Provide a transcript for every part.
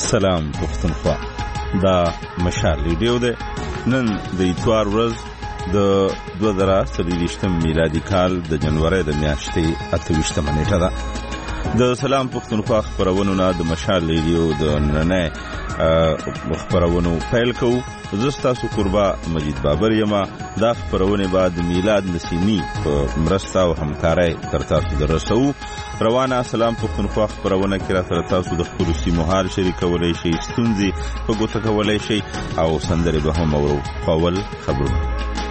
سلام پښتونخوا دا مشال ریډیو ده. نن د اتوار ورځ د 2023 میلادي کال د جنوري د میاشتې 28 نیټه ده. د سلام پښتونخوا خبرونو نه د مشال ریډیو د نننې خبرونو پیل کوو. زستا سو قربا مجید بابر یما. دا خبرونه بعد میلاد نسیمی په مرسته او همکارۍ تر تاسو درسو. روانه سلام پښتونخوا خبرونه کې را تر تاسو د خپل سیمو حال شریکولای شي، ستونزې په ګوته کولای شي او سندرې به هم اورو. اول خبرونه.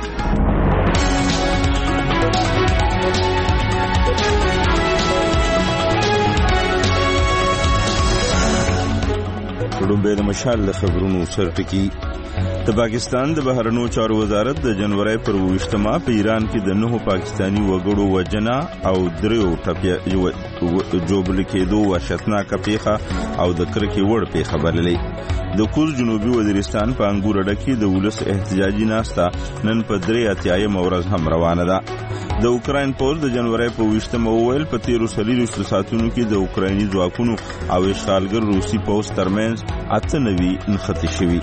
لومبه د مشال خبرونو سرټکی. د پاکستان د بهرنیو چارو وزارت د جنوري پر 28 په ایران کې د 9 پاکستانی وګړو وژنه او 3 ټپي جوړل کېدو وحشتناک پیښه او د کرکې وړ پیښه بللې. د کوز جنوبي وزیرستان په انګور ډکی د ولس احتجاجي ناستا نن په 3 ورځ هم روانه ده. د اوکراین پوز د جنوري په 28 وویل په 13 ساعتونو کې د اوکرایني ځواکونو او اشغالګر روسي پوز ترمنځ 98 نښتې شوي.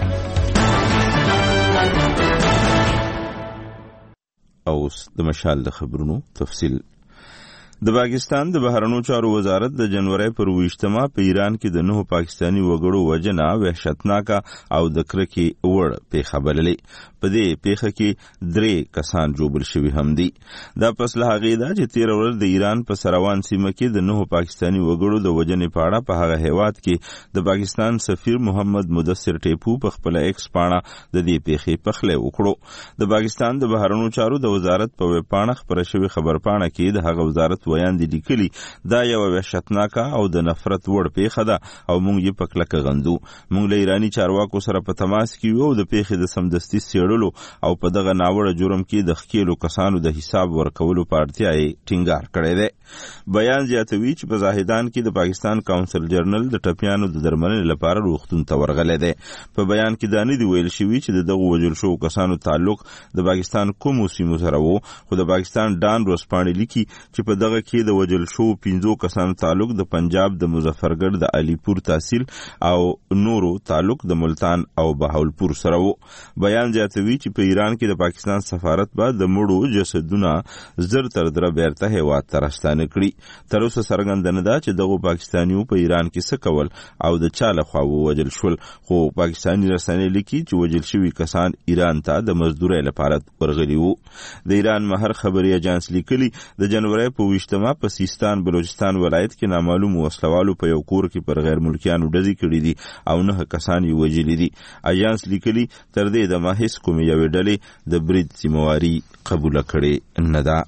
اوس د مشال د خبرونو تفصیل. د پاکستان د بهرنیو چارو وزارت د جنوري پر 28 په ایران کې د 9 پاکستانی وګړو وژنه وحشتناک او د کرکې وړ پیښه بللې. په دې پیښه کې 3 کسان جوړل شوي هم دي. دا پس له هغې ده چې 13 ورځ د ایران په سروان سیمه کې د 9 پاکستانی وګړو د وژنې په اړه په هغه هیواد کې د پاکستان سفیر محمد مدثر ټیپو په خپل ایکس پاڼه د دې پیښې پخلی وکړو. د پاکستان د بهرنیو چارو د وزارت په ویب پاڼه خبره شوې خبر پاڼه کې د هغه وزارت ویان دي لیکلي دا یو وحشتناک او د نفرت وړ پیښه ده او موږ یې په کلکه غندو. موږ له ایرانی چارواکو سره په تماس کې یو د پیښې د سمدستي څېړلو او په دغه ناوړه جرم کې د ښکېلو کسانو د حساب ورکولو په اړتیا یې ټینګار کړی دی. بیان زیاتوي چې په زاهدان کې د پاکستان کاونسل جرنل د ټپیانو د درملنې لپاره روغتون ته ورغلی دی. په بیان کې دا نه دي ویل شوي چې د دغو وژل شوو کسانو تعلق د پاکستان کومو سیمو سره و، خو د پاکستان ډان ورځپاڼې لیکي چې په دغه کې د وژل شوو 15 کسانو تعلق د پنجاب د مظفرګړ د علیپور تحصیل او نورو تعلق د ملتان او بهاولپور سره و. بیان زیاتوي چې په ایران کې د پاکستان سفارت به د مړو جسدونه زر تر دره بیرته هیواد ته راستانه کړي. تر اوسه څرګنده نه ده چې دغو پاکستانیو په ایران کې څه کول او د چا لخوا ووژل شول، خو پاکستاني رسنۍ لیکي چې وژل شوي کسان ایران ته د مزدورۍ لپاره ورغلي وو. د ایران مهر خبري اجانس لیکلي د جنوري په 28 په سیستان بلوچستان ولایت کې نامعلوم وسلوالو په یو کور کې پر غیر ملکیانو ډزې کړې دي او 9 کسان یې وژلي دي. اجانس لیکلي تر دې د ماهیس کومې یوې ډلې د برید ذمہواري قبوله کړې نه ده.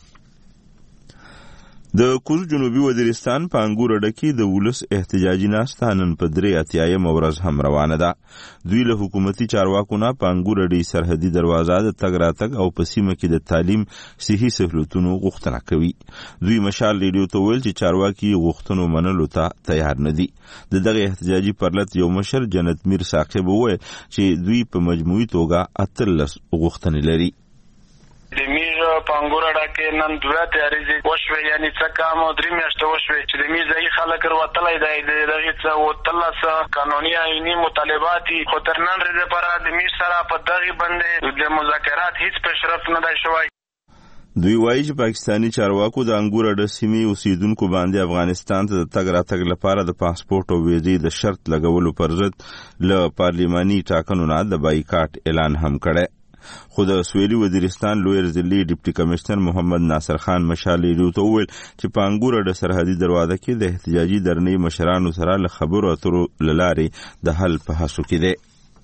د کوز جنوبي وزیرستان په انګور ډکی د ولس احتجاجي ناستا نن په 3 ورځ هم روانه ده. دوی له حکومتي چارواکو نه په انګور ډی سرحدي دروازه د تګ راتګ او په سیمه کې د تعلیم صحي سهولتونو غوښتنه کوي. دوی مشال ریډیو ته ویل چې چارواکي غوښتنو منلو ته تیار نه دي. د دغه احتجاجي پرلط یو مشر جنت میر ثاقب وویل چې دوی په مجموعي توګه 13 غوښتنې لري. د میزه پنګور ډکه نن دوه تیارې وشوي، یعنی څه کام او 3 میاشتې وشوي چې د میزه یې خلک وروتلای دی. دغه څه وتلس قانوني عیني مطالبات خو تر نن ورځې لپاره د میز سره په دغه باندې د مذاکرات هیڅ پیشرفت نه دی شوی. دوی وایي چې پاکستانی چارواکو د انګور د سیمې اوسیدونکو باندې افغانستان ته د تګ راتګ لپاره د پاسپورت او ویزې د شرط لګولو پر ضد له پارلیماني ټاکنو نه د بایکاټ اعلان هم کړی. خو د سویلي وزیرستان لوی ضلعي ډیپټي کمشنر محمد ناصر خان مشال ریډیو ته وویل چې په انګور د سرحدي دروازه کې د احتجاجي درنې مشرانو سره له خبرو اترو لارې د حل په هڅو کې دی.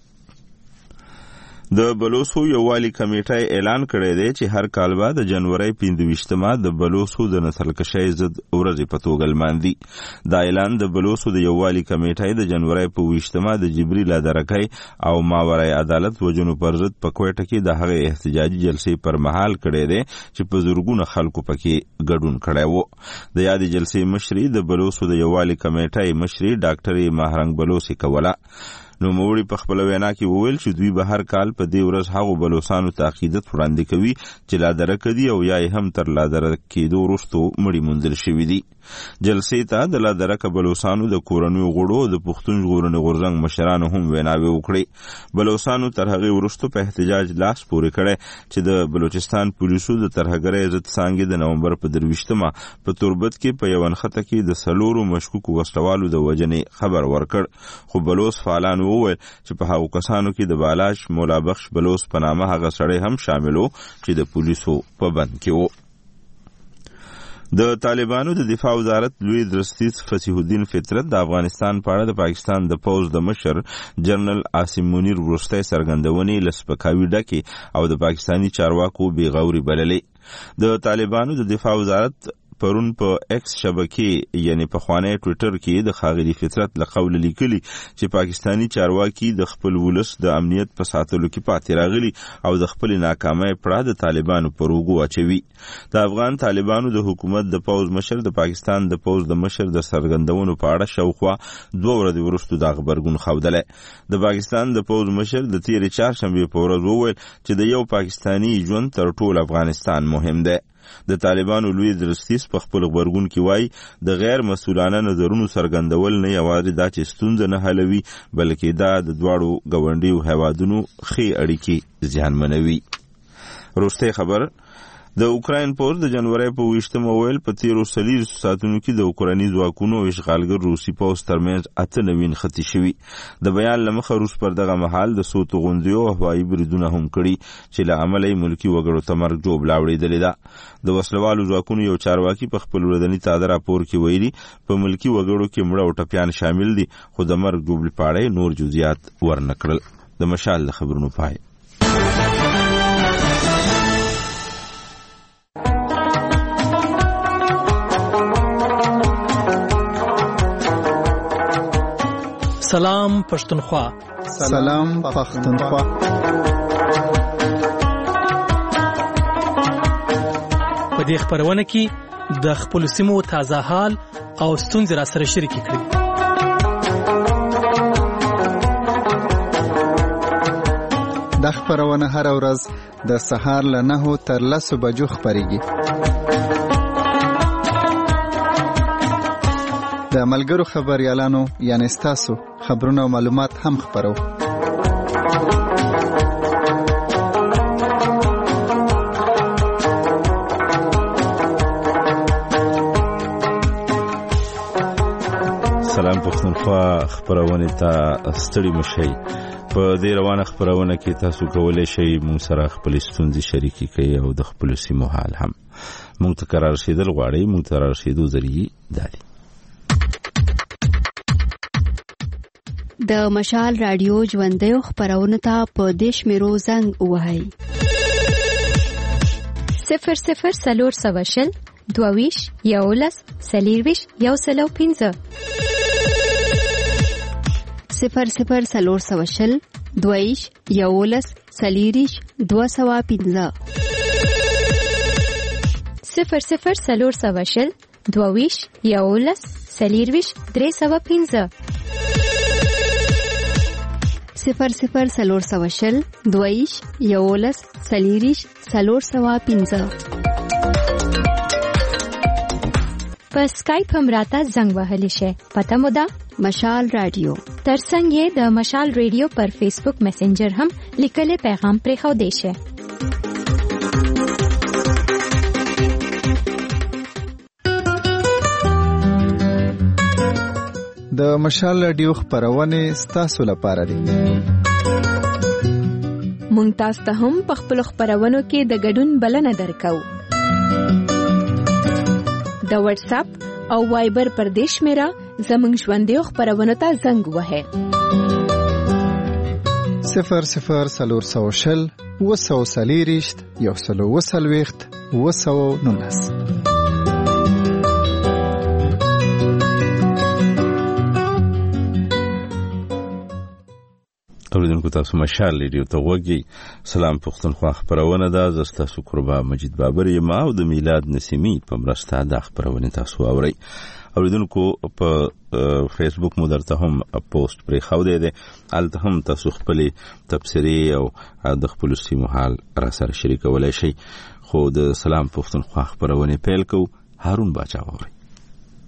د بلوڅو یووالي کمیټه اعلان کړی دی چې هر کال به د جنوري 25 د بلوڅو د نسلکشۍ ضد ورځې په توګه لمانځي. دا اعلان د بلوڅو د یووالي کمیټې د جنوري په 28 د جبري لادرکۍ او ماورای عدالت وجنو پر ضد په کوټه کې د هغه احتجاجي جلسې پر مهال کړی دی چې په زورګونه خلکو پکې ګډون کړی وو. د یادې جلسې مشري د بلوڅو د یووالي کمیټې مشري ډاکټر ماهرنګ بلوڅي کوله. نو موړي په خپل وینا کې وویل چې دوی به هر کال په دې ورځ هغو بلوڅانو ته عقیدت وړاندې کوي چې لادرک دي او یا هم تر لادرک کېدو وروسته مړي موندل شوي دي. جلسې ته د لادرکه بلوچستانو د کورنیو غړو د پښتون ژغورنې غورځنګ مشرانو هم ویناوې وکړې. بلوچستانو تر هغې وروسته په احتجاج لاس پورې کړی چې د بلوچستان پولیسو د ترهګرۍ ضد څانګې د نومبر په 23 په توربت کې په یو نښته کې د 4 مشکوکو وسلوالو د وژنې خبر ورکړ. خو بلوچ فعالان وویل چې په هغو کسانو کې د بالاش مولا بخش بلوچ په نامه هغه سړی هم شامل و چې د پولیسو په بند کې و. د طالبانو د دفاع وزارت لوی درستیز فصیح الدین فطرت د افغانستان په اړه د پاکستان د پوځ د مشر جنرال عاصم منیر وروستۍ څرګندونې له سپکاوي ډکې او د پاکستاني چارواکو بېغوري بللې. د طالبانو د دفاع وزارت پرون په ایکس شبکې یعنی په خوانی ټویټر کې د ښاغلي فطرت له قوله لیکلي چې پاکستاني چارواکي د خپل ولس د امنیت په ساتلو کې پاتې راغلي او د خپل ناکامۍ پړه د طالبانو پر اوږو اچوي. د افغان طالبانو د حکومت د پوځ مشر د پاکستان د پوځ د مشر د څرګندونو په اړه شاوخوا 2 ورځې وروسته دا غبرګون ښودلی. د پاکستان د پوځ مشر د تېرې چهارشنبې په ورځ وویل چې د یو پاکستاني ژوند تر ټول افغانستان مهم دی. د طالبانو لوی درستیز په خپل غبرګون کې وایي د غیر مسؤلانه نظرونو څرګندول نه یوازې دا چې ستونزه نه حلوي بلکې دا د دواړو ګاونډیو هیوادونو ښې اړیکې زیانمنوي. وروستی خبر د اوکراین پوځ د جنوري په 28 ویل په تیرو 40 ساعتونو کې د اوکراني ځواکونو او اشغالګر روسي پوځ ترمنځ 8 نوین خطي شوي. د بیان له مخه روس پر دغه مهال د څو توغندیو او هوایي بریدونه هم کړي چې له امله یې ملکي وګړو ته مرګ جوړه اورېدلې ده. د وسلوالو ځواکونو یو چارواکي په خپل ورځني تازه راپور کې ویلي په ملکي وګړو کې مړه او ټپیان شامل دي خو د مرګ جوړې په اړه نور جزئیات ورنکړل. د مشال د خبرونو پای. سلام پښتونخوا. سلام پښتونخوا. په دې خبرونه کې د خپل سیمو تازه حال او ستونزې را سره شریک کړئ. د خبرونه هر ورځ د سهار له 9 تر 10 بجو خبريږي. د ملګرو خبريالانو یعنی ستاسو خبرونه او معلومات هم خبرو. سلام پښتونخوا خبرونه ته ستړي مشي. په دې روانه خبرونه کې تاسو کولای شئ مونږ سره خپل ستونزې شریکې کړئ او د خپل سیمو حال هم مونږ ته قرار رسیدل غواړئ. مونږ ته رسیدو ذریعہ دالي. د مشال رادیو ژوندۍ خبرونه ته په دیش میرو زنګ وهاي 00 سلور سواشل دوویش یولس سلیرویش یوسلو 15 00 سلور سواشل دوویش یولس سلیریش 215 00 سلور سواشل دوویش یولس سلیرویش 315 00 سلور سواشل دویش یولس سلیریش 315 په سکایپ هم راته زنګ وهلی شي. پته مو ده مشال رادیو. ترڅنګ یې د مشال رادیو پر فیسبوک میسنجر هم لیکل پیغام پرې خو دی شي. د مشال رادیو خبرونه ستاسو لپاره دي. مونږ تاسو ته هم په خپل خبرونو کې د ګډون بلنه درکو. د واتس اپ او وایبر پر دیش میرا زمونږ ژوندۍ خبرونه ته زنګ وهه 00 سلور سوشل وسو سلیریشت یو سلو وسلويخت وسو نونس. اوریدونکو تاسو مشال ریډیو ته وګورئ. سلام پښتونخوا خبرونه ده. زه تاسو قربا مجید بابر یم او د میلاد نسیمی په مرسته د خبرونه تاسو اورئ. اوریدونکو په فیسبوک مو درته هم پوسټ پرې خو دی الته هم تاسو خپل تبصری او د خپل سیمو حال را سره شریکولای شئ. خو د سلام پښتونخوا خبرونه پیل کو هارون باچا ووري.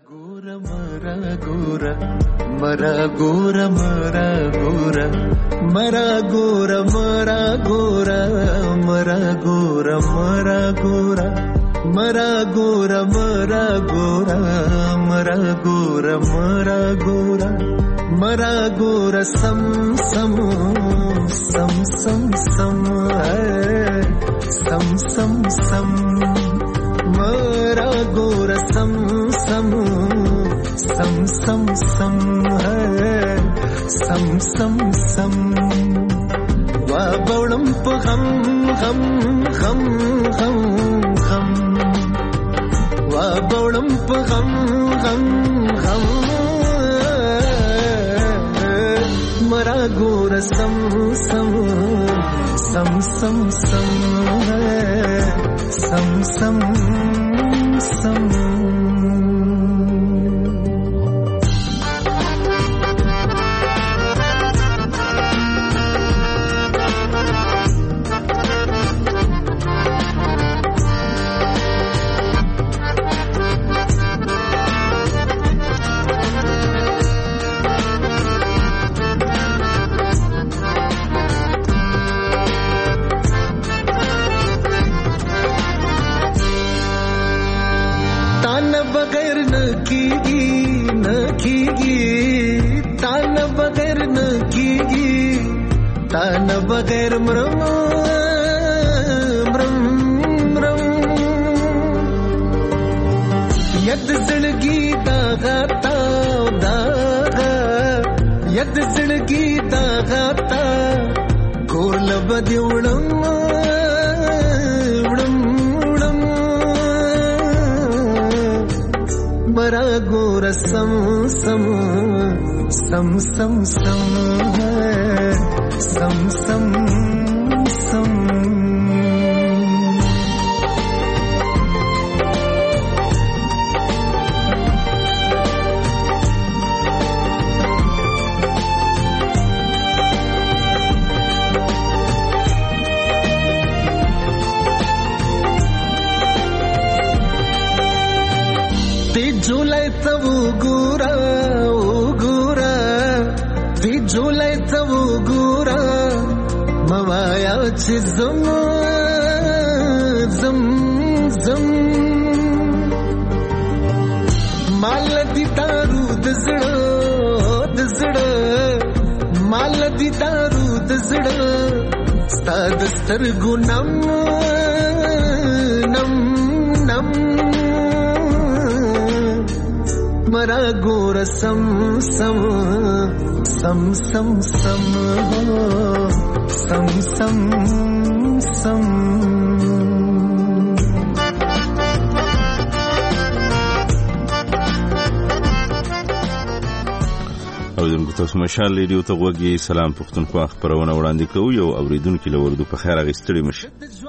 تاسو مشال ریډیو ته وګورئ. سلام پښتونخوا خبرونه وړاندې کوو. یو اوریدونکو لوردو په خیر اغستړي مشه.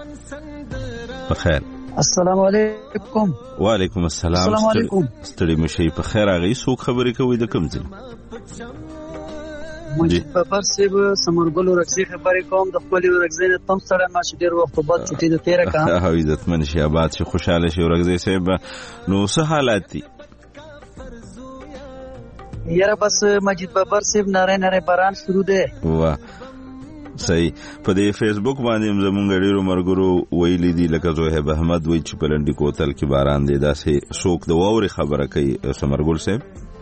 په خیر. السلام علیکم. وعلیکم السلام. السلام علیکم. ستړي مشه په خیر اغي څوک خبرې کوي د کوم ځای؟ مجید بابر صاحب سمرګل ورکسي خبرې کوم د خپل ورکزین تم سره ما شډیر وخت بعد چټي د 13 کا ها عزتمن شي آباد شي خوشاله شي ورکزي صاحب. نو څه حالات دي؟ یاره بس مجید بابر صاحب ناره باران شروع ده. واه صحیح. په دې فیسبوک باندې زمونږ ډیرو مرګرو ویلي دي لکه زوهب احمد وی چې په لنډی کوتل کې باران دی. داسې شوک د واوري خبره کوي سمرګل صاحب.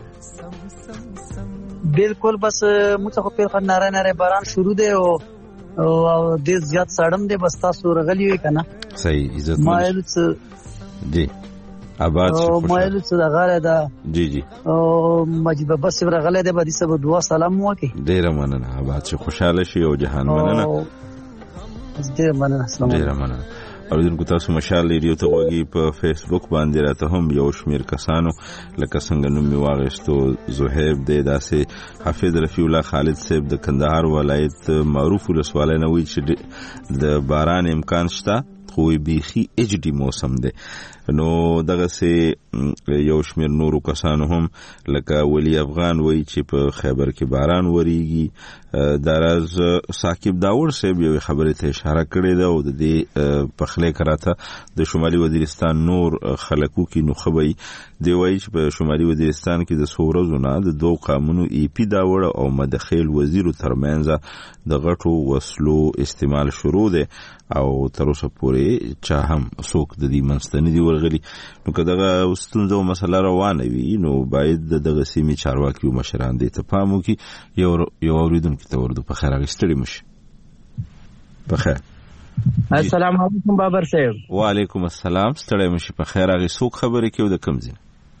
بالکل بس موږ خو په ناره باران شروع ده او ډیر زیات سړم دی. بس تاسو رغلی وي کنه. صحیح عزت مایل جی آباد شو مایل څه د غاړه ده. جی جی او مجید بابا صاحب رغله ده. باندې سبا دعا سلام وکي. ډیر مننه. آباد شو خوشاله شي او جهان مننه. ډیر مننه. ډیر مننه. اوریدونکو تاسو مشال ریډیو ته وګورئ. په فیسبوک باندې راته هم یو شمیر کسانو لکه څنګه نوم می واغستو زهیب د داسې حافظ رفیع الله خالد صاحب د کندهار ولایت معروف ولسوالۍ نه وی چې د باران امکان شته خو بیخي ایچ ډي موسم دی. نو دغه سه یو شمیر نورو کسانو هم لکه ولی افغان وایي چې په خیبر کې باران وریږي. دراز ثاقب داور صاحب یو خبرې ته اشاره کړې ده او د دې پخلې کراته د شمالي وزیرستان نور خلکو کې نو خوي دی وایي چې په شمالي وزیرستان کې د سورزو نه د دوه قانونو ای پی داور او مدخل وزیر ترمنځ د غټو وسلو استعمال شروع دی او تر اوسه پورې چا هم څوک د دې منځ نه دی ورغلي. نو که دغه ستونزه او مسله روانه وي نو باید دغه سیمې چارواکي او مشران دې ته پام وکړي. یو اوریدونکي ته ورده په خیر اخیستلی مشي. په خیر. السلام علیکم بابر صاحب. وعلیکم السلام. ستړی مشي. په خیر. هغې څوک خبرې کوي د کوم ځای؟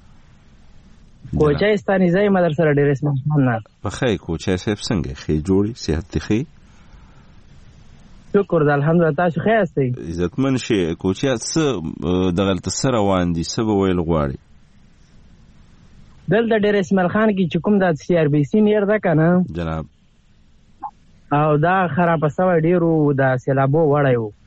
کوچای ستاني ځای مدر سره ډېر اسمان نه. په خیر. کوچای صاحب څنګه ښې جوړې صحت دې ښې؟ شکر د الحمدلله. تاسو ښه یاستئ؟ عزتمن شي. کوچیا څه دغلته څه روان دي؟ څه به ویل غواړي؟ دلته ډېر اسماعیل خان کې چې کوم د سی آر بي سي نیر ده که نه جناب، او دا خرابه سوی ډېرو د سیلابو وړی و.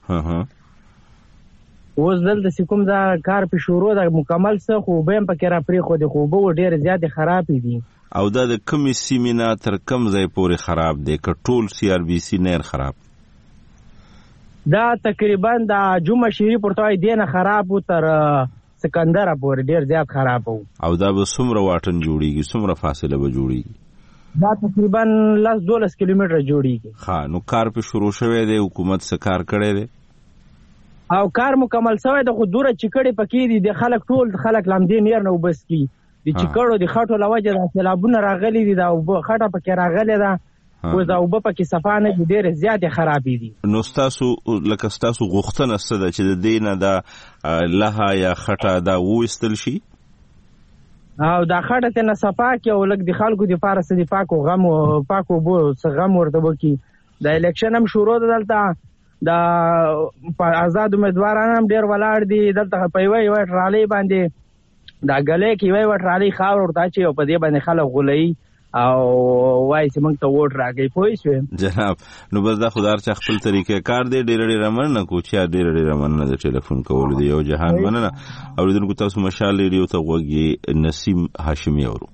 اوس دلته چې کوم دا کار پې شروع ده مکمل څه خو اوبه هم پکې را پرېښودې خو اوبه ډېرې زیاتې خرابې دي. او دا د کومې سیمې نه تر کوم ځای پورې خراب دی که ټول سی آر بي سي نیر خراب؟ دا تقریبا د جمعه شریف ورته وایي دې نه خراب و تر سکندره پورې ډېر زیات خراب و. او دا به څومره واټن جوړېږي؟ څومره فاصله به جوړېږي؟ دا تقریبا 10-12 کیلومتره جوړېږي. ښه. نو کار پې شروع شوی دی؟ حکومت څه کار کړی دی؟ او کار مکمل شوی د خو دوره چیکړې پکې دي د خلک ټول خلک لامدې نیر نه وبس کی د چیکړو د خټو لوجه د سیلابونه راغلي دي دا خټه پکې راغلي ده او دا وب پکې صفانه دي ډېر زیات خرابې دي. نو تاسو لکه تاسو غوښتنه څه ده چې د دینه دا لها یا خټه دا وستل شي او دا خټه ته نه صفا کې او لکه د خلکو د فارس د پاکو غم او پاکو بو غم ورته وکي. د الیکشن هم شروع ده دلته دا آزاد امیدواران هم ډېر ولاړ دي دلته په یوه ټرالۍ باندې دا غلې کې یوه ټرالۍ خاور ورته اچوي او په دې باندې خلک غولوي او وایي چې موږ ته ووټ راکوي. پوه شوې جناب؟ نو بس دا خو د هر چا خپل طریقې کار دی. ډېره مننه کوچیا، ډېره مننه د ټلیفون کولو دی. یو جهان مننه. اورېدونکو تاسو مشال ریډیو ته غوږ یې نسیم هاشمي اورو.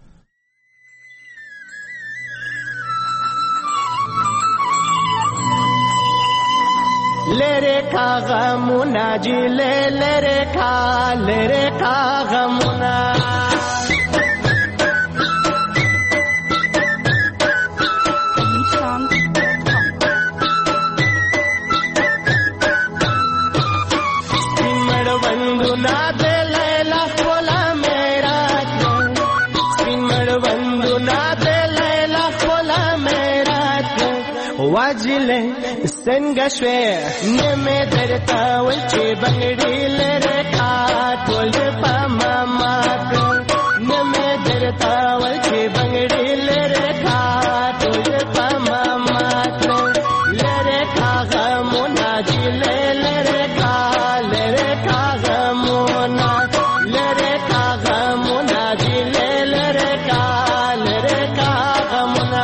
لره کا غمونا جی لره کا غمونا सिमर बंदुना दे लैला खोला मेरा सिमर बंदुना दे लैला खोला मेरा वाजिले څنګه شوې نیمه درته وای چې بنګړي لره کا ټول په ماما نیمه درته وای چې بنګړي لره کا ټول په ماما لره کا غمونا چې لره کا غمونا لره کا غمونا چې لره کا غمونا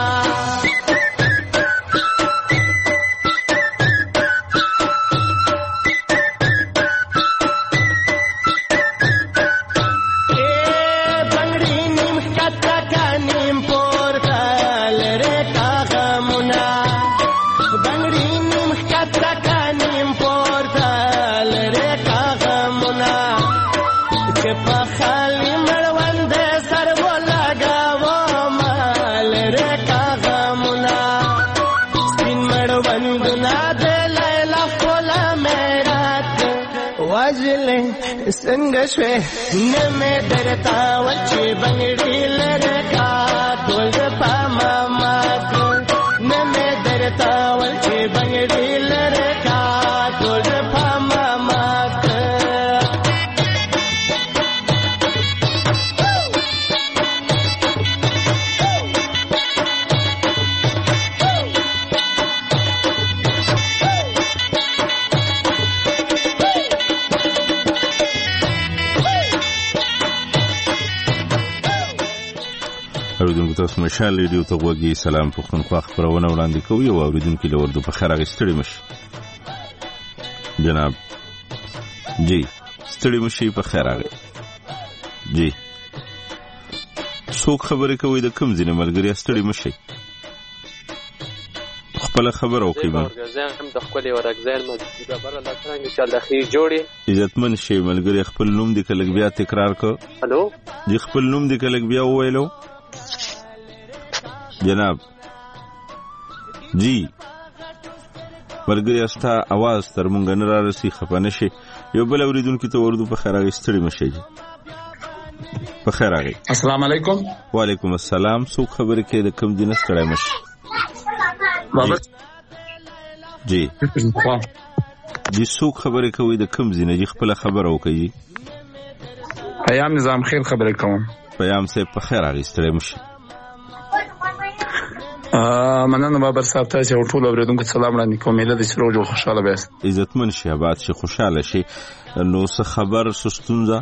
څنګه شوې نیمه درته وای چې بنګړي لره کا ټول په ماما نیمه درته وای چې بنګړي لره کا ټول په ماما اوریدونکو تاسو مشال ریډیو ته غوږ یې. سلام پښتونخوا خپرونه وړاندې کوي او اوریدونکي له وردو په خیر اخیستلی مشي. جناب جی ستړي مشي په خیر راغی جی څوک خبرې کوي د کوم ځینې ملګري ستړي مشي خپل خبر او قیمه هم د خپل ورګزین مزګه بر الله څنګه چې د خې جوړي عزتمن شي ملګری خپل نوم د کلک بیا تکرار کو الو دی خپل نوم د کلک بیا وویلو جناب جی ملګری استا आवाज تر مونږ نه را رسي خپنه شي یو بل اوریدونکو ته ورته په خیر راغی ستړي مشي په خیر راغی السلام علیکم وعلیکم السلام څوک خبرې کوي د کوم دینه ستړي مشي بابا جی جی څوک خبرې کوي د کوم ځینه جی خپل خبر او کوي پیام نظام خیر خبرې کوم پیام سه په خیر راغی ستړي مشي مننه بابر صاحب تاسو ټول اوریدونکو سلام وړاندې کوم اله د سروج خوشاله بیاست عزتمن شي آباد شي خوشاله شي نو څه خبر سستونزه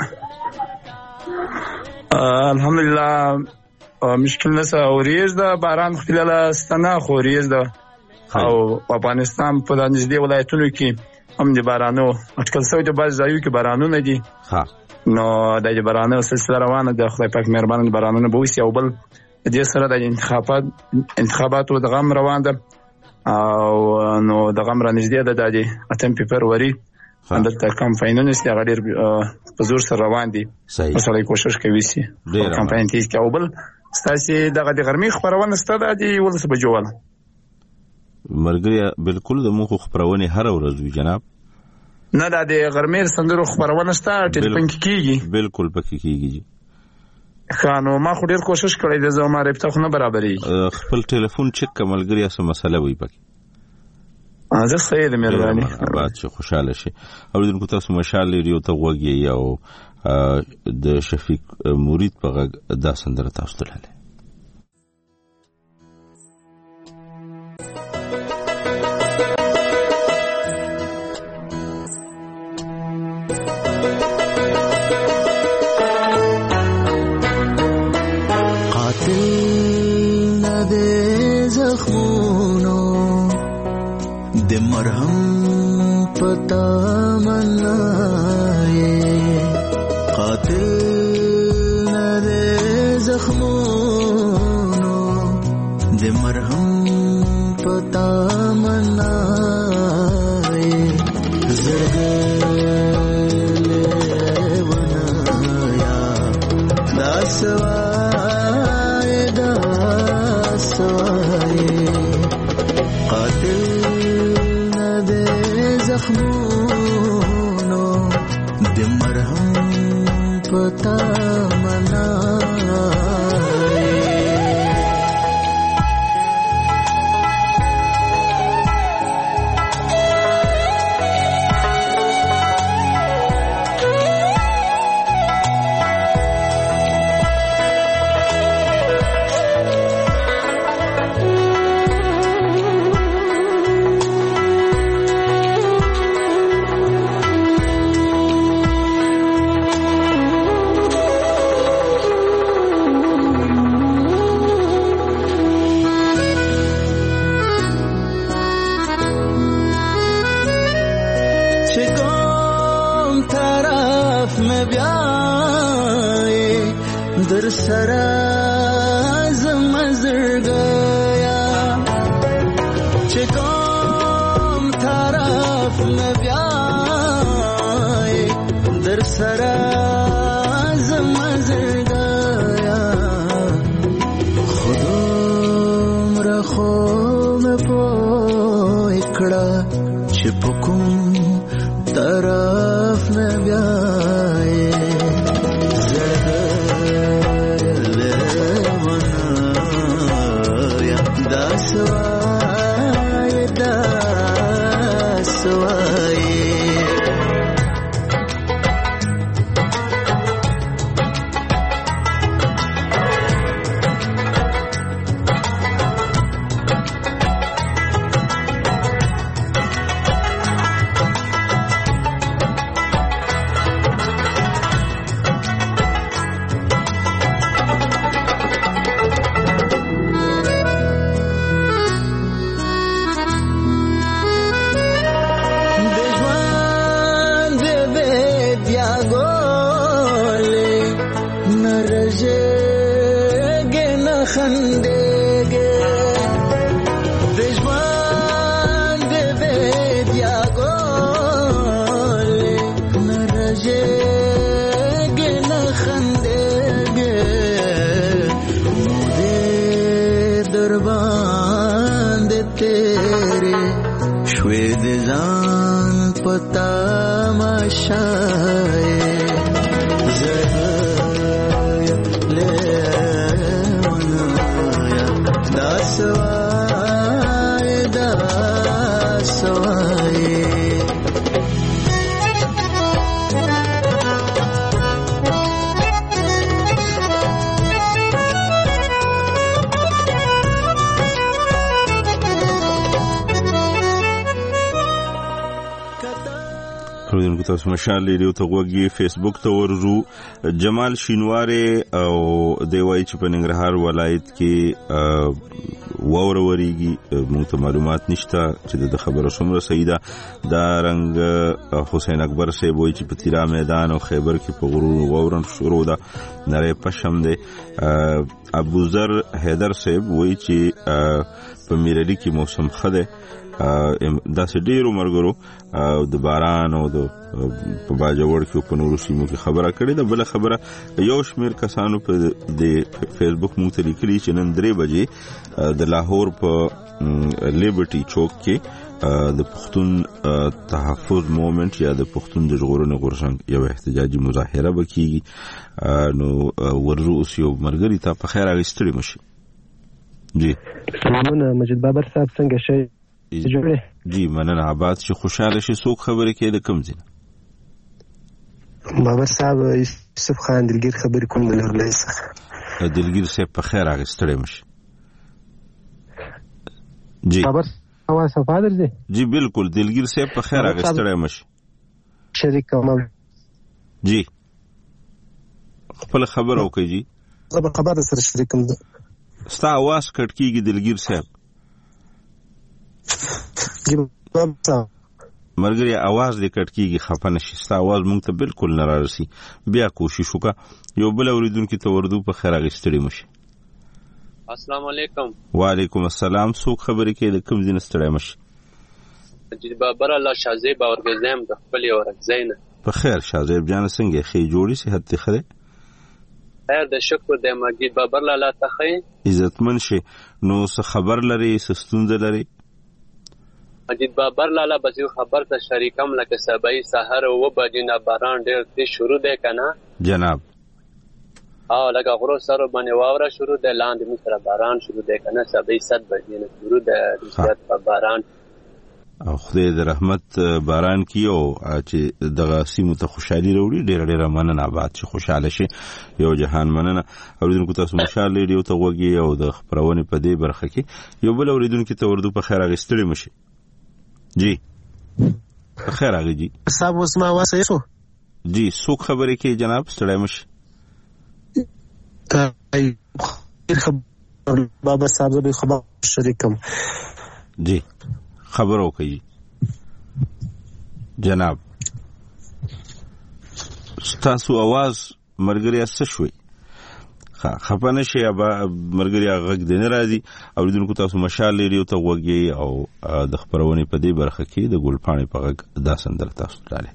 الحمدلله مشکل نسه اوریز ده باران خلاله ستنه خوریز ده او افغانستان په نږدې ولایتونو کې هم د بارانو اټکل شوی د بعض ځایونو کې بارانونه دي نو د بارانو سلسله روانه ده خدای پاک مهربان بارانونه به وشي او بل د سره د انتخاباتو د غم روان ده او نو د غم را نږدې ده د 8 فبرवरी دلته کمپاینونه چې هغه ډېر په زور سره روان دي مسلې کوشش کوي چې کمپاین تیز کې او بل ستاسو دغه د غرمې خبرونه ستاده دي ولس بجوال مرګري بالکل د مخ خبرونه هر ورځ وی جناب نه د غرمې سندرو خبرونه ستاده ټلیفون کیږي بالکل پکې کیږي خانو ما خو ډیر کوشش کړی د زما رابطه خو نه برابرې خپل ټلیفون چک کملګری اسه مسله وي پکې زه صحیح د مهرباني بعد چې خوشاله شي اوریدونکو تاسو مشال ریو ته وګي او د شفیق مرید په دا سندره تاسو ته لاله مرهم پتا منائے قاتل نرے زخمونو دے مرهم پتا منائے زرگلے ونایا داسوائے قاتل زخمونو د مرهم پتا در سراز مزر گیا چکم طرف نبیائے در سراز مزر گیا خودم رخوم پوکڑا چپکم طرف نبیائے تیرې شوې د ځان پتا ماشای زه لیونایا دا سوای پرودونکو تاسو مشال ریډیو ته وګورئ، فیسبوک ته ورځو. جمال شینواره او دی وایي چې په ننګرهار ولایت کې واوره وریږي، موږ ته معلومات نشته چې د خبره څومره صحیح ده. دا رنګ حسین اکبر صاحب وایي چې په تیرا میدان او خیبر کې په غرونو واوره شروع ده، نری پشم ده. ابوذر حیدر صاحب وایي چې په میرلی کې موسم خده، دا سه ډیرو مرګرو د باران او د په باجوړ کې په نورو سیمو کې خبره کړې ده. بل خبره یو شمیر کسانو په د فیسبوک مونږ ته لیکلي چې نن 3 بجې د لاهور په لیبرټي چوک کې د پښتون تحفظ موومنت یا د پښتون د ژغورنې غورځنګ یو احتجاجي مظاهره وکړي. نو ورزو اوس یو مرګري ته په خیر اغستړي مشي. جی سلامونه مجید بابر صاحب، څنګه شئ؟ جی مننه. آباد چې خوشاله شي څوک خبرې کوي د کوم ځای؟ بابر صاحب یوسف خان دلګیر خبرې کوم د لورلای څخه. دلګیر صاحب په خیر اغستړی مشي. جی بابر اواز صفا درځي؟ جی بالکل دلګیر صاحب په خیر اغستړی مشي. شریک کوم جی خپل خبر او کوي. جی زه به خبر سره شریکم. ستا आवाज کټ کیږي دلګیر صاحب. جی بابا مرګري आवाज دې کټ کیږي، خفه نشي. ستا आवाज مونږ ته بالکل نه راسي. بیا کوشش وکړه یو بل اوریدونکو ته وردو په خیر اغستړي مشي. السلام علیکم. وعلیکم السلام. څوک خبرې کوي د کوم ځای ستړی مشي؟ مجید بابر الله شازیب اورګزم د خپل اورګزینه. په خیر شازیب جان څنګه خې جوړی صحت ته خره؟ خیر د شکر د مجید بابر الله تخی عزتمن شي. نو څه خبر لري؟ ستونز لري؟ مجید بابر لاله بزیو خبر ته شریکم لکه سبای سحر او بجینا باران ډیر تیز شروع ده کنه جناب. لکه غرو سره باندې واوره شروع ده، لاندې مو سره باران شروع ده کنه، سبای 7 بجې نه شروع ده رښتیا په باران. او خدای د رحمت باران کیو چې دغه سیمو ته خوشحالي راوړي. ډیر ډیر مننه آباد چې خوشاله شي. یو جهان مننه. اوریدونکو تاسو مشال ریډیو ته وګورئ او د خبرونه په دې برخه کې یو بل اوریدونکو ته وردو په خیر اغستړي مشي. جی خیر آگے جی صاحب اوس ما واسه شو. جی څوک خبرې کوي جناب؟ ستړی مشي. بابا صاحب زه خبر شریکم. جی خبر وکړئ جناب. ستاسو आवाज مرګري څه شوي؟ خپه نشي ابا مرګري غږ دې نه راځي. اوریدونکو تاسو مشال ریډیو ته وګورئ او د خبرونې په دې برخه کې د ګلپاڼې په غږ دا سندره تاسو ته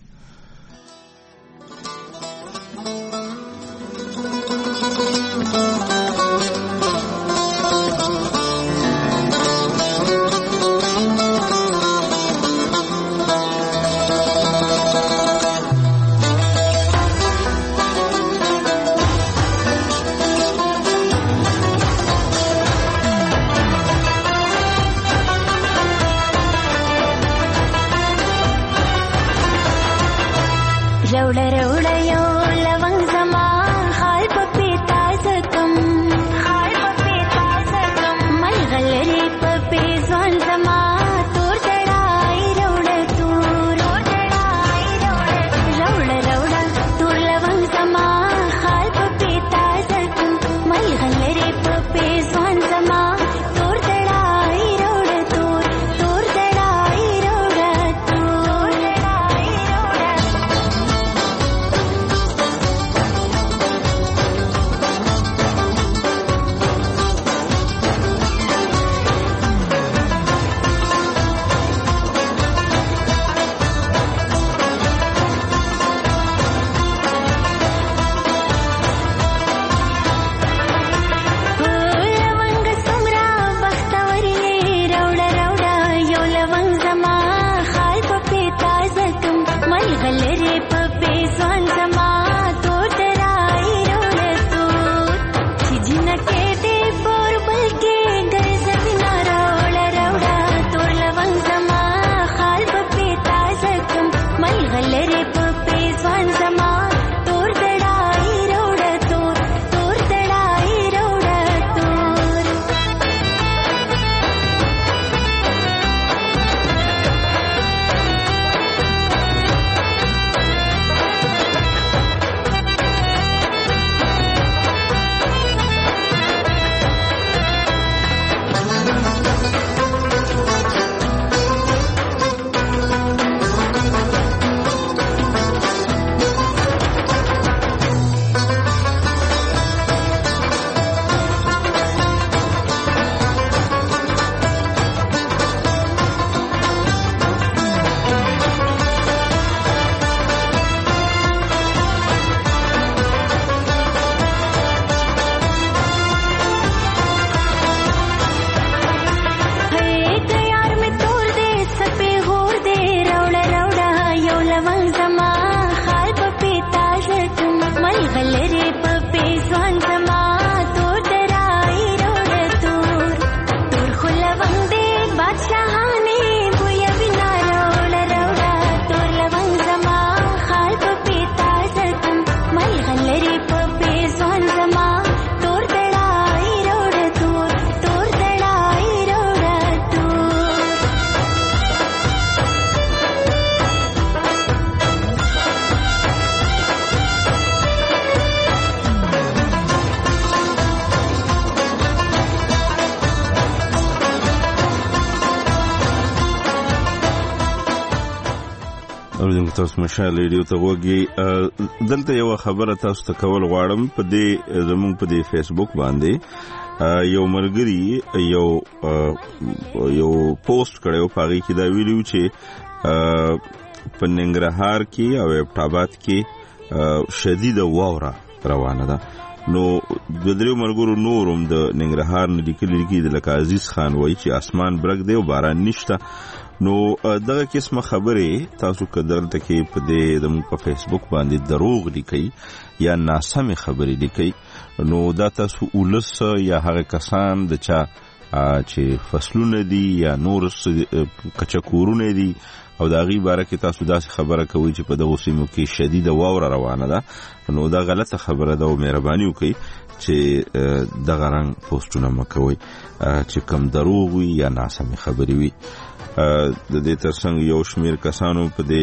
تاسو مشال ریډیو ته وګورئ. دلته یو خبره تاسو ته کول غواړم. په دې زموږ په دې فیسبوک باندې یو ملګری یو پوسټ کړو په هغه کې دا ویډیو چې په ننګرهار کې او ابټاباد کې شدید واوره روانه ده. نو د دریو ملګرو نورم د ننګرهار نه لیکلي کې د لکه عزیز خان وایي چې اسمان برګ دی او باران نشته. نو دغه قسمه خبره تاسو کدرته کې په دې زموږ په فیسبوک باندې دروغ لیکي یا ناسمه خبرې لیکي. نو دا تاسو ولس یا هغه کسان د چا چې فصلونه دي یا نور کچکورونه دي او دا غي باره کې تاسو داسې خبره کوي چې په دغه سیمو کې شدیده واوره روانه ده. نو دا غلطه خبره ده او مهرباني وکړئ چې دغه رنګ پوسټونه مکوئ چې کم دروغ وي یا ناسمه خبرې وي. د دې ترڅنګ یو شمیر کسانو په دې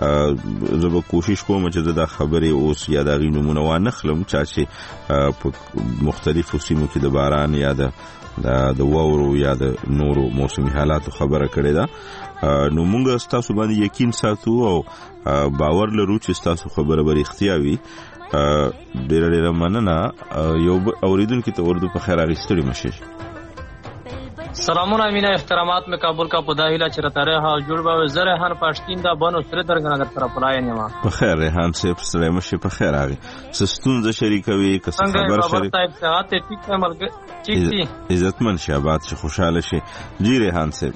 زه کوشش کوم چې دا خبرې اوس یا د غي نمونه وانخلم چې په مختلفو سیمو کې د باران یا د واورو یا د نورو موسمي حالاتو خبره کړې ده. نو موږ تاسو باندې یقین ساتو او باور لرو چې تاسو خبره به رښتیا وي. ډېر مننه. یو اوریدونکو ته اردو په خیر اغستړي مشه. سلامونه امینه احترامات میں کابل کا پداهیلا چرته راه جوړ به زره هن پښتین دا بنو سره درګنه در طرف لای نیما په خیر ریحان صاحب سره مشه په خیر اغه سستون ز شریکوي که خبر شریک صاحب ساعت ټیک ملګری ټیک دي عزتمن شابات چې خوشاله شي. جی ریحان صاحب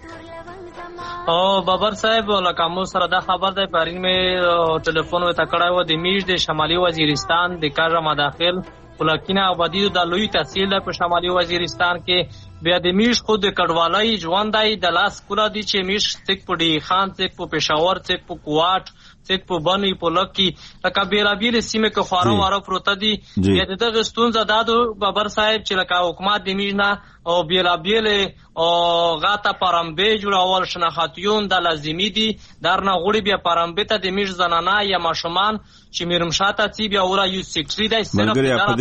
او بابر صاحب لکامو سره دا خبر دی پرین می ټلیفون و تکړه و د میش د شمالي وزیرستان د کار مداخل ولکینه آبادی د لوی تحصیل په شمالي وزیرستان کې بیا د میش خود کډوالای ژوندای د لاس کولا دي چې میش تک پډي خان تک په پېښور تک په کوټ تک په بنوي په لکی لکه بیرابیل سیمه کې خوارو واره پروت دي. بیا دغه ستونزه دادو بابر صاحب چې لکه حکومت د مینا او بیرابیل او غاټه پرمبه جوړول شناخاتیون د لازمي دي درنه غوړي بیا پرمبه ته د میش زنانه یا ماشومان چې میرمشاته تی بیا ورا یو سیکټری دای سره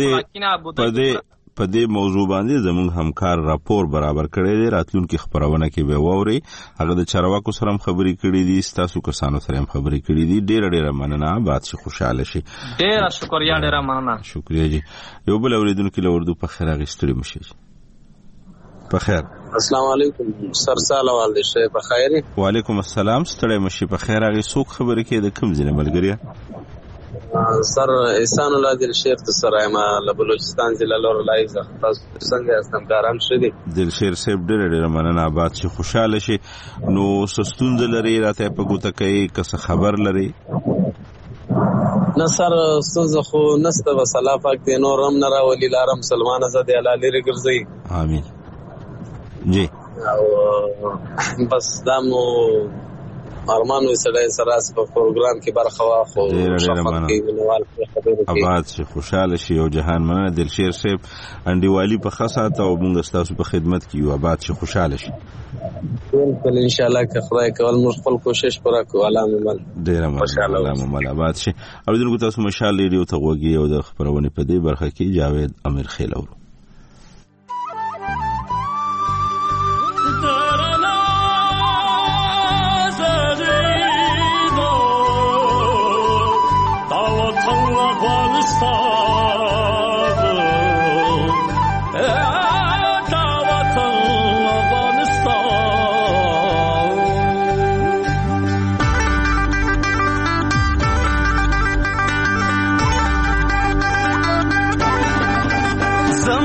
په دې موضوع باندې زموږ همکار راپور برابر کړی دی. راتلونکي خبرونه کې به ووري. هغه د چارواکو سره خبرې کړې دي، تاسو کسانو سره خبرې کړې دي. ډېر مننه. باد شي خوشاله شي. ډېر شکریا. ډېر مننه. شکریا جی. یو بل اوریدونکو له اردو په خیر اغستړي مشه. په خیر. السلام علیکم سر ساله والد شه په خیر. وعلیکم السلام. ستړی مشه په خیر. هغه څوک خبرې کې د کوم ځای ملګری سر احسان الله دلشیر ته سره ما له بلوچستان ضلع لور لایز تاسو څنګه استم کاران شدي. دلشیر صاحب ډېر مننه. آباد شي خوشاله شي. نو سستون دلري راته په ګوته کوي که خبر لري نه سر ستاسو خو نسته وسلا پاک دې نورم نه راولي لارم سلمان زده الله لري ګرځي. امين جی. او بس دمو ارمانو سره سراس په پروګرام کې برخه واخو شفقت کې منوال خبرې کې آباد شي خوشاله شي او جهان مننه. دلشیر صاحب انډیوالي په خاصه او موږ تاسو په خدمت کې یو. آباد شي خوشاله شي. ټول ان شاء الله که خدای کول موږ خپل کوشش پوره کوو. علامه مل ډیر مننه. آباد شي. او دغه تاسو مشال ریډیو ته وګورئ او د خبرونه په دې برخه کې جاوید امیر خیلو. زما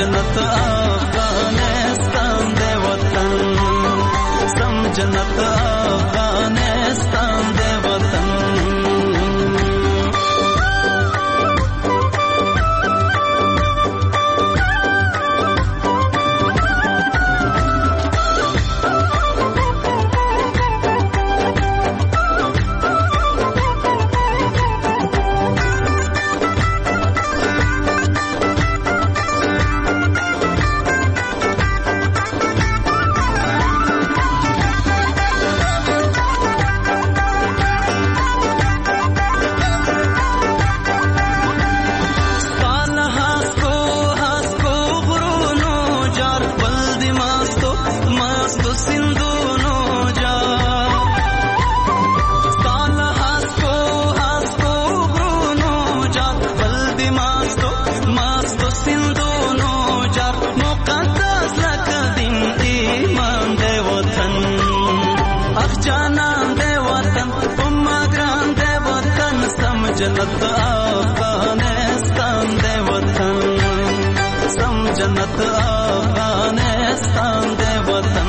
جنت افغانستان دے وطن سم جنت افغانستان دے وطن جنت افغانستان دے وطن سم جنت افغانستان دے وطن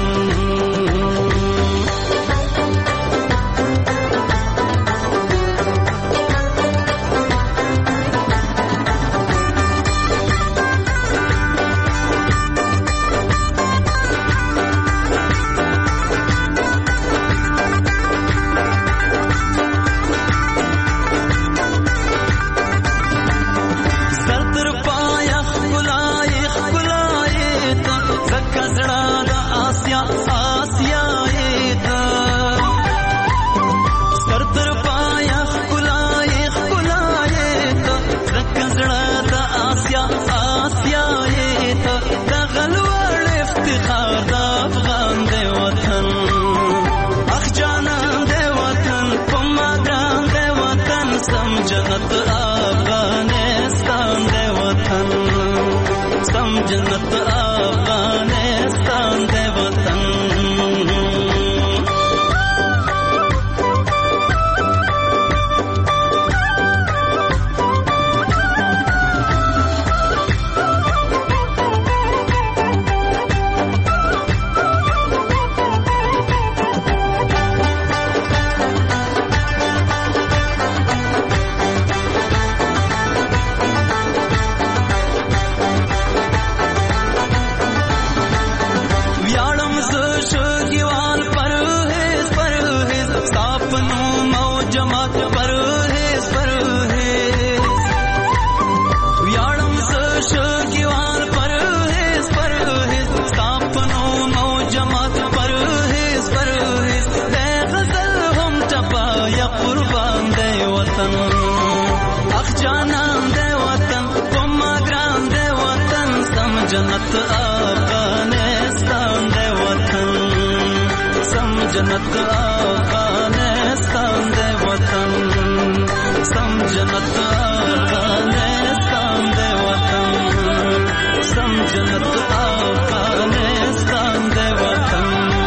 جنت افغانستان دے وطن سم جنت افغانستان دے وطن جنت افغانستان دے وطن سم جنت افغانستان دے وطن سم جنت افغانستان دے وطن سم جنت افغانستان دے وطن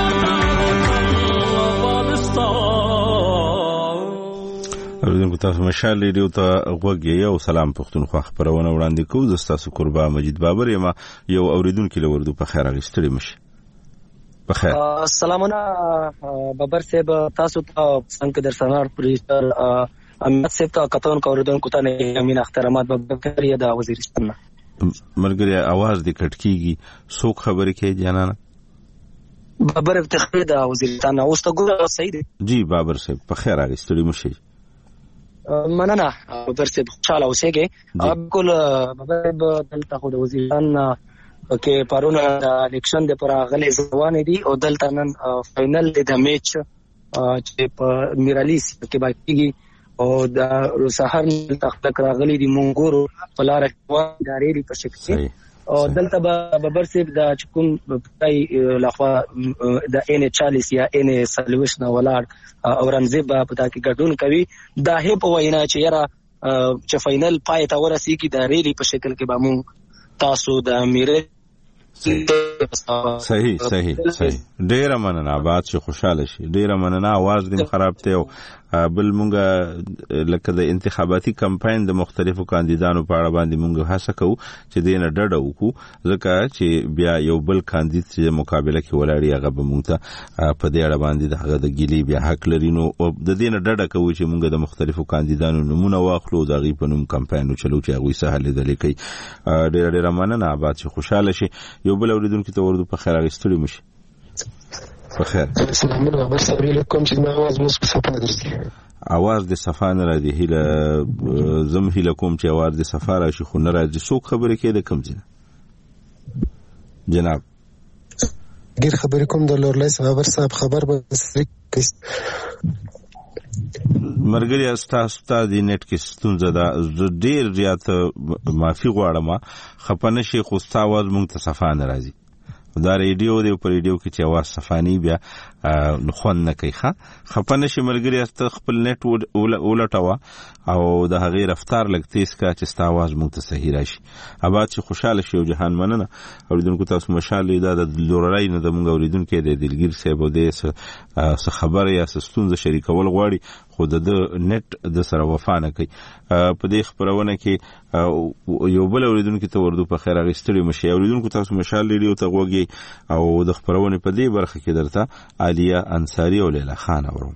اوریدونکو تاسو مشال ریډیو ته غوږ یې او سلام پښتونخوا خبرونه وړاندې کوو زه ستاسو قربا مجید بابر یم یو اوریدونکو له وردو په خیر راغستړي مشي په خیر سلامونه بابر صاحب تاسو ته څنګه درسنار پریشر امید صاحب ته کتون اوریدونکو ته امین احترامات بابر دا وزیرستان مرګري आवाज دې کټ کیږي څوک خبرې کوي جانانه بابر افتخار دا وزیرستان اوس ته ګور صحیح دی جی بابر صاحب په خیر راغستړي مشي مننه بابر صاحب خوشاله اوسئ بالکل بابر دلته خو د وزیرستان کې پرونه د الیکشن د پر غلې ځوان دي او دلته نن فائنل د میچ چې په میرالیس کې باقیږي او د سحر تخلق راغلي دي مونګورو پلار ادارې په شکل او دلته بابر صاحب د چکم پای لخوا د ان 40 یا ان 40 نه ولار اورنګزیب په تا کې ګډون کوي دا هه په وینا چې یاره چې فائنل پای ته ورسیږي د ریلی په شکل کې به مون تاسو د میره صحیح ډیره مننه آباد شي خوشاله شي ډیره مننه आवाज دې خراب ته بل مونږه لکه د انتخاباتي کمپاین د مختلفو کاندیدانو په اړه باندې مونږ هڅه کوو چې دینه ډډه وکړو ځکه چې بیا یو بل کاندید چې مقابله کې ولاړی هغه به مونږ ته په دې اړه باندې دغه د ګیلی بیا حق لري نو د دینه ډډه کوو چې مونږ د مختلفو کاندیدانو نمونه واخلو د غي په نوم کمپاین چلو چې هغه سهل دي کوي ډیره مننه آباد شي خوشاله شي یو بل اوریدونکو ته ورته په خیر اغستړي مشي بخیر السلام علیکم چې ما आवाज مو صفه درځي आवाज د صفه نه راځي هله زم هله کوم چې आवाज د صفه راشي خو نه راځي څوک خبرې کوي د کوم ځای جناب ډیر خبرې کوم د لورلای صاحب خبر به مرګري استا د نیټ کې ستونزه ده ډیر زیات معافي غواړم خپنه شي خو ستا आवाज مونږ ته صفه نه راځي دا ریډیو دی په ریډیو کې چې आवाज صفانی بیا خون نه کوي خپنه شي مرګري است خپل نیټ ولټوا او د هغه رفتار لګ تیز کا چې ستا आवाज مونږ ته صحیح راشي آباد شي خوشاله شي او جهان مننه اوریدونکو تاسو مشال دا د لورای نه د مونږ اوریدونکو د دلګیر صاحب د خبره یا ستونزه شریکول غواړي خو د نیټ د سره وفا نه کوي په دې خبرونه کې یو بل اوریدونکو ته ورته په خیر اغستړي مشي اوریدونکو تاسو مشال لري او ته وګي او د خبرونه په دې برخه کې درته عالیه انصاری او لیلا خان اورم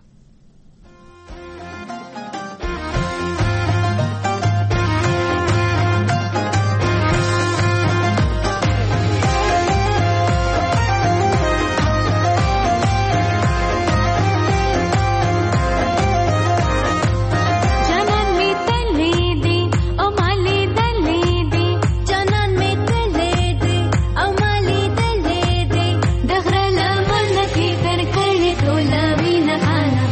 Ana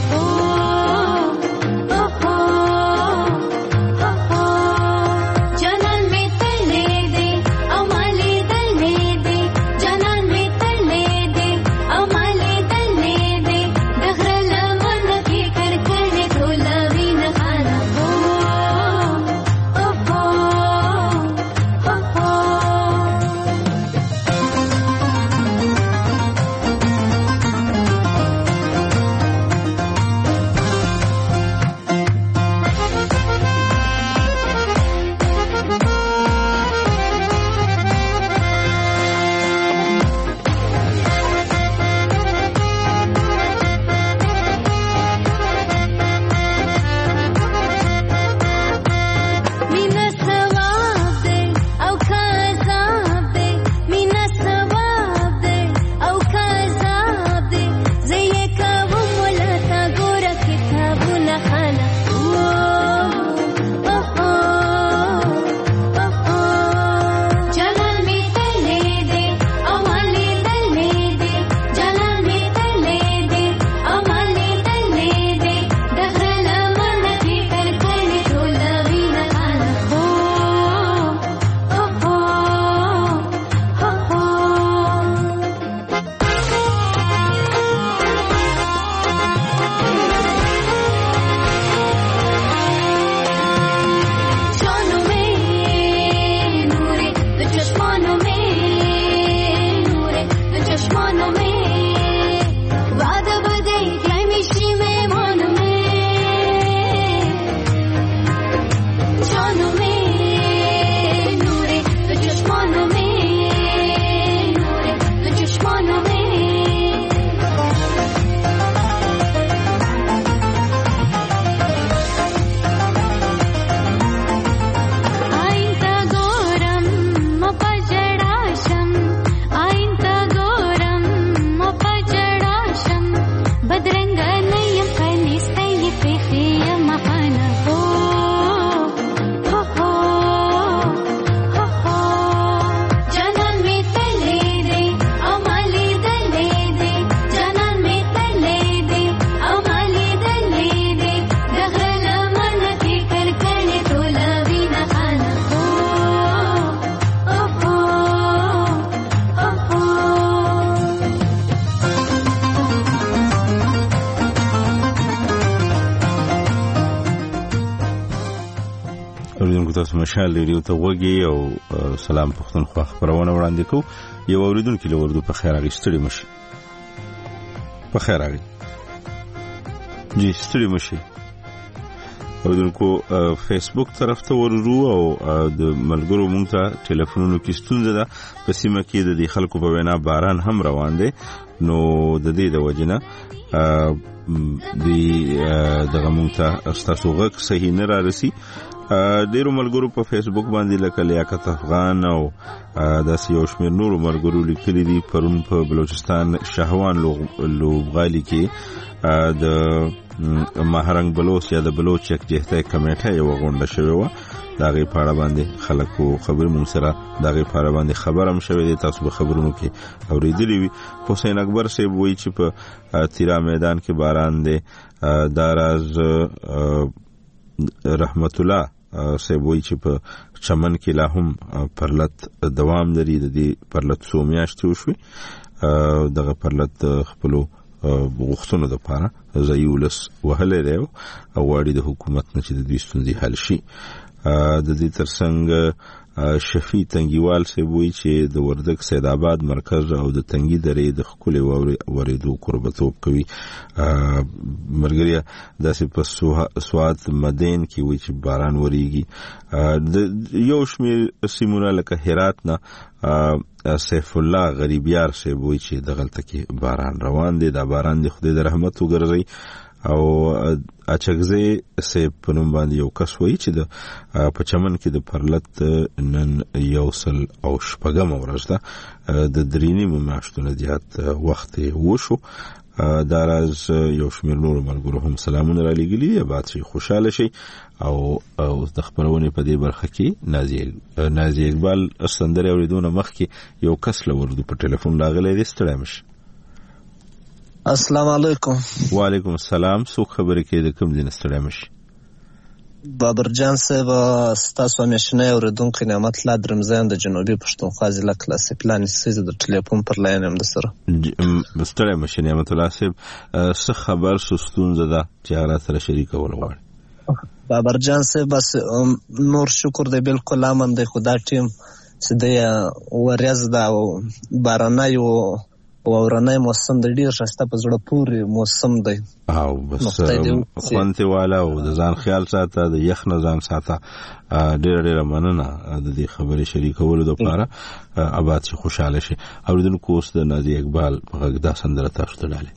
تاسو مشال ریډیو ته وګي او سلام پښتونخوا خبرونه وړاندې کوو. یو اوریدونکو له وردو په خیر اغستړي مشي په خیر اغي جی ستړي مشي. اوریدونکو فیسبوک طرف ته ورورو او د ملګرو مونږ ته ټلیفونونو کې ستونزه ده په سیمه کې د خلکو په وینا باران هم روان دی نو د دې د وجنه دغه مونږ ته تاسو غږ صحیح نه را رسي. ډیرو ملګرو په فیسبوک باندې لکه لیاقت افغان او داسې یو شمېر نورو ملګرو لیکلي دي پرون په بلوچستان شهوان لوبغالي کې د مهرنګ بلوچ یا د بلوچ یک جهته کمیټه یو غونډه شوې و. دا غي په اړه باندې خلکو خبر مون سره دا غي په اړه باندې خبرم شوې دي. تاسو به خبرونو کې اوریدلې وي. حسین اکبر صاحب وایي چې په تیرا میدان کې باران دی. داراز رحمت الله صاحب وایي چې په چمن کې لا هم پرلت دوام لري. د دې پرلت څو میاشتې وشوي. دغه پرلت خپلو غوښتنو د پاره زایولس وهله دی او واړي د حکومت نه چې د دې ستونزې حل شي. د دې ترڅنګ شفیع تنګیوال صاحب وایي چې د وردګ سید آباد مرکز او د تنګي درې د خپلې ورېدو قربتوب کوي. مرګریا داسې په سوات مدین کې وایي چې باران وریږي. د یو شمېر سیمونه لکه هرات نه سیف الله غریبیار صاحب وایي چې دغلته کې باران روان دی. دا باران د خدای د رحمت وګرځي. او اچګزه سه پنوم باندې یو کس وایي چې د په چمن کې د پرلت نن یوصل او شپږم ورځ ده. د درینی میاشتونو زیات وخت وشو. دا راز یو شمېر نور ملګرو هم سلامونه را لګلي دي. بعد شي خوشاله شي او د خبرونه په دې برخه کې نازي اقبال استندري اوریدونه مخ کې یو کس لوردو په ټلیفون راغلی دی. ستړی مشه. السلام علیکم. وعلیکم السلام. څو خبرې کې د کوم دین ستړی مشه؟ بابر جان صاحب ستاسو مشنه اوریدونکو نعمت الله درمزان د جنوبي پښتونخوا ضلع کلاسي پلان سیزه د ټلیفون پر لاین هم د سره ستړی مشه. نعمت الله صاحب څه خبر سستون زده چې هغه سره شریکول غواړي؟ بابر جان صاحب بس نور شکر دی بالکل امن دی. خدا ټیم سده ورځ دا بارانه یو ورنای موسم د ډیر شسته په زړه پورې موسم دی. او بس خوانته والا او د ځان خیال ساته د یخ نه ځان ساته. ډیر مننه د دې خبرې شریکولو لپاره. آباد شي خوشاله شي. اوریدونکو اوس د نازي اقبال په غږ دا سندره تاسو ته ډاله.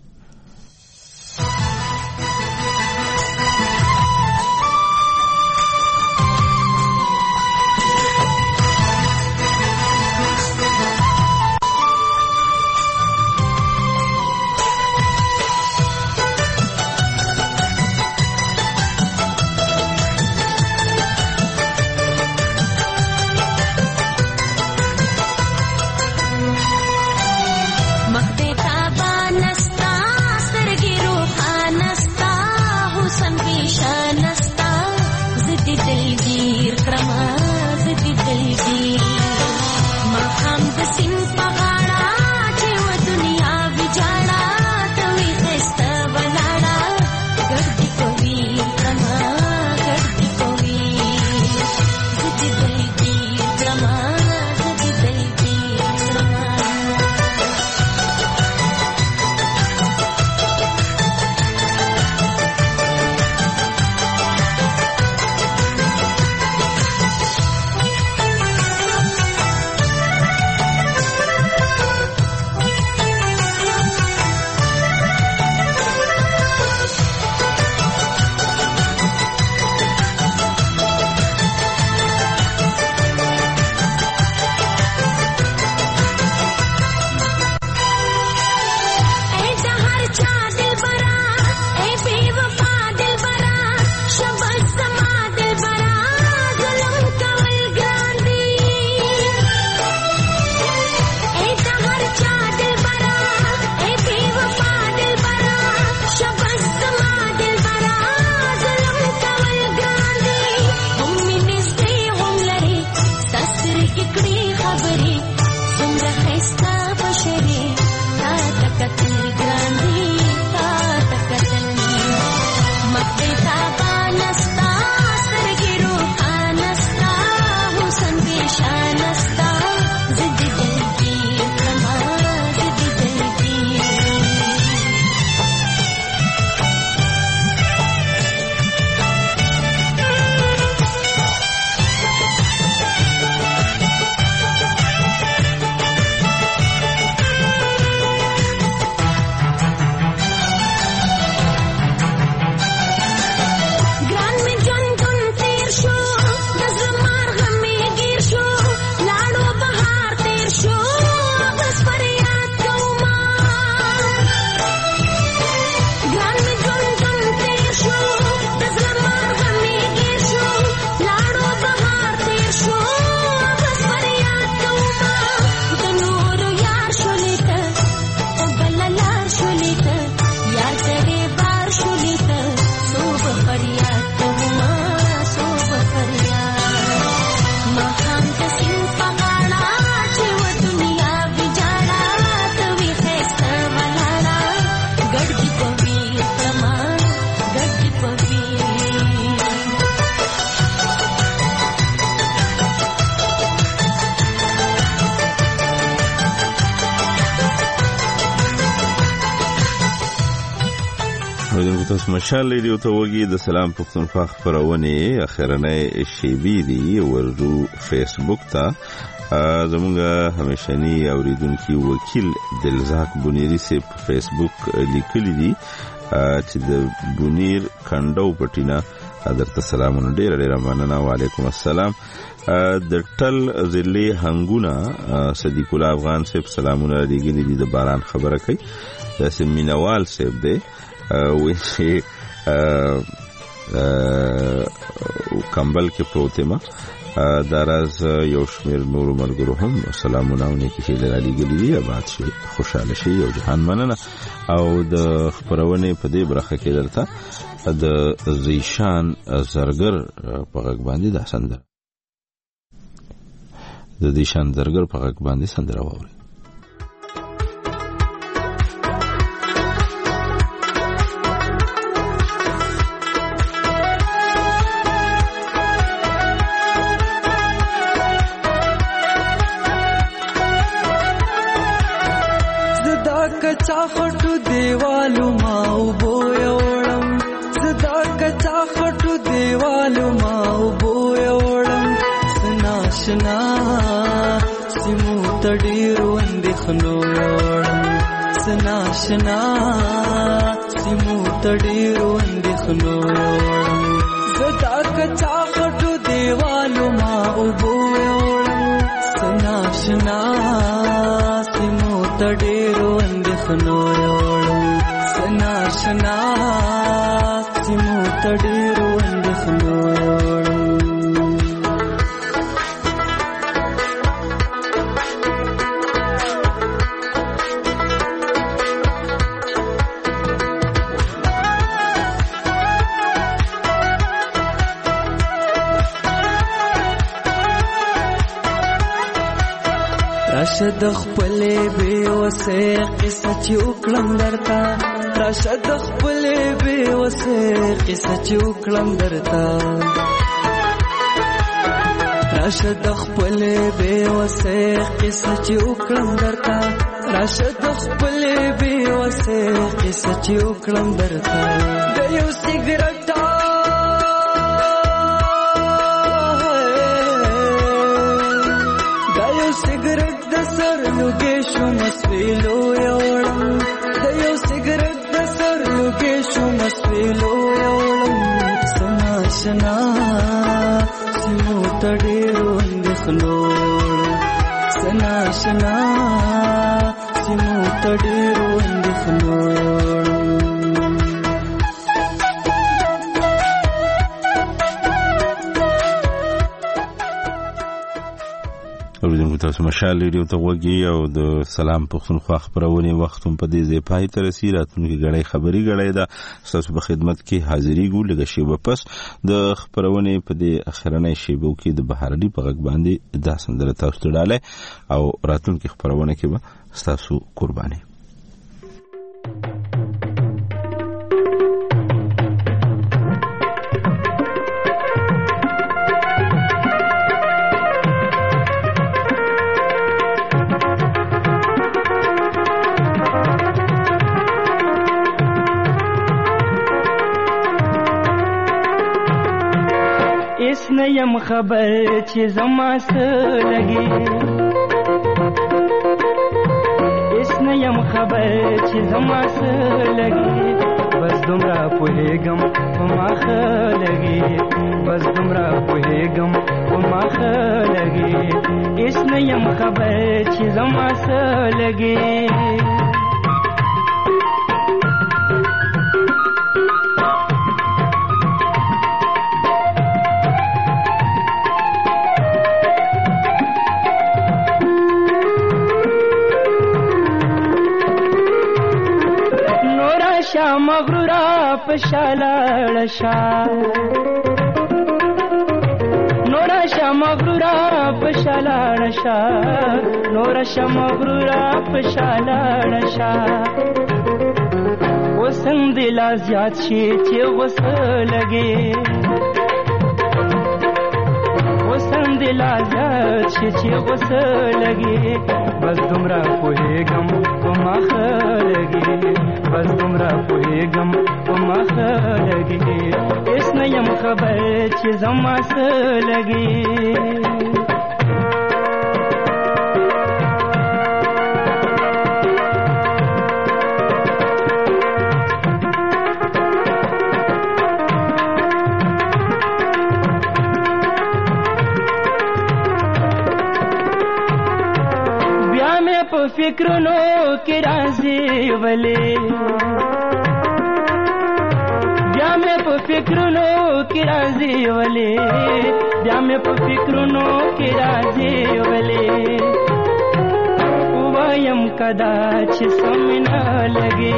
Nasta تاسو مشال ریډیو ته وګورئ د سلام پښتونخوا خبرونه اخرنه شیبی دی ورجو فیسبوک ته زمونږ همیشنی اوریدونکو وکیل دلزاک بنيري سي په فیسبوک لیکلی دي چې د بنیر کندو پټینا درته سلامونه ډیر مننه وعلیکم السلام د ټل ضلع هنګونه صدیق الله افغان سي سلامونه لګیلي دي د باران خبره کوي د سمینوال سي دی وی کمبل کې پروته ما دراز یو شمیر نور ملګرو هم سلامونه ونکي چې لري ګلې آباد شي خوشاله شي او جهان مننه او د خبرونه په دې برخه کې درته د زیشان زرګر په غږ باندې د سندره د زیشان زرګر په غږ باندې سندره ووري कच्चा खटू देवालू माऊ बोयोड़म सदा कच्चा खटू देवालू माऊ बोयोड़म सनाशना सिमू तडीरू अंदिखनोयोड़म सनाशना सिमू तडीरू अंदिखनोयोड़म सदा कच्चा खटू देवालू माऊ बोयोड़म सनाशना सिमू तडीरू अंदिखनोयोड़म सनाशना सिमू तडीरू अंदिखनोयोड़म راشد خپلې به وسه قصه چې وکړم درته راشد خپلې به وسه قصه چې وکړم درته راشد خپلې به وسه قصه چې وکړم درته راشد خپلې به وسه قصه چې وکړم درته د یو سیګریټ لوګیشو مسویلو یوړم د یو سیګریټ د سر لوګیشو مسویلو یوړم سناشنا سیمو تډیرو اندخنو سناشنا سیمو تډیرو اندخنو تاسو مشال ریډیو ته وګورئ او د سلام پښتونخوا خبرونه وخت په دې ځای پای ته رسیدي راتلونکي غړي خبري غړي دا تاسو په خدمت کې حاضرې ګو لږه شی په پس د خبرونه په دې اخرنۍ شیبو کې د بهارني په غږ باندې د سندره تاسو ته ډاله او راتلونکي خبرونه کې به تاسو قرباني یم خبر چې زما څه لګي اس نه یم خبر چې زما څه لګي بس دومره پوهېږم په ما ښه لګي بس دومره پوهېږم په ما ښه لګي اس نه یم خبر چې زما څه لګي مغرورا پشالاړ شا نورا شا مغرورا پشالاړ شا نورا شا مغرورا پشالاړ شا وسنګ دلا زیات شي چې وسه لګي وسنګ دلا زیات شي چې وسه لګي بس دومره پوهېږم په ما ښه لګي بس دومره پوهېږم په ما ښه لګي هېڅ نه یم خبر چې زما څه لګي فکرونو کې راځي ولې بیا مې په فکرونو کې راځي ولې بیا مې په فکرونو کې راځي ولې وایم کدا چې سم نه لګي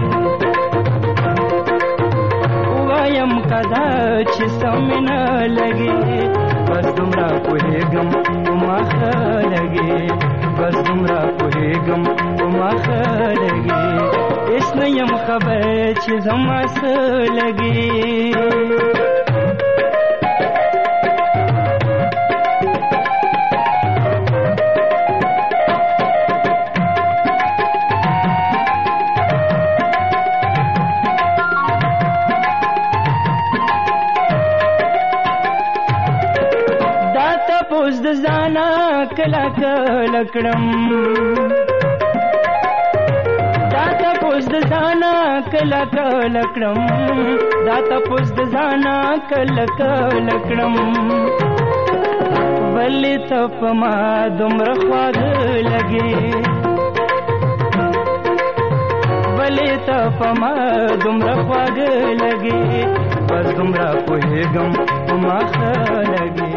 وایم کدا چې سم نه لګي بس دومره پوهېږم ما ښه لګي بس دومره پوهېږم ما ښه لګي هېڅ نه یم خبر چې زما څه لګي د ځانا کله کله کړم دا تپوس د ځانا کله کله کړم دا تپوس د ځانا کله کله کړم ولې ته په ما دومره خواږه لګې ولې ته په ما دومره خواږه لګې بس دومره پوهېږم په ما ښه لګې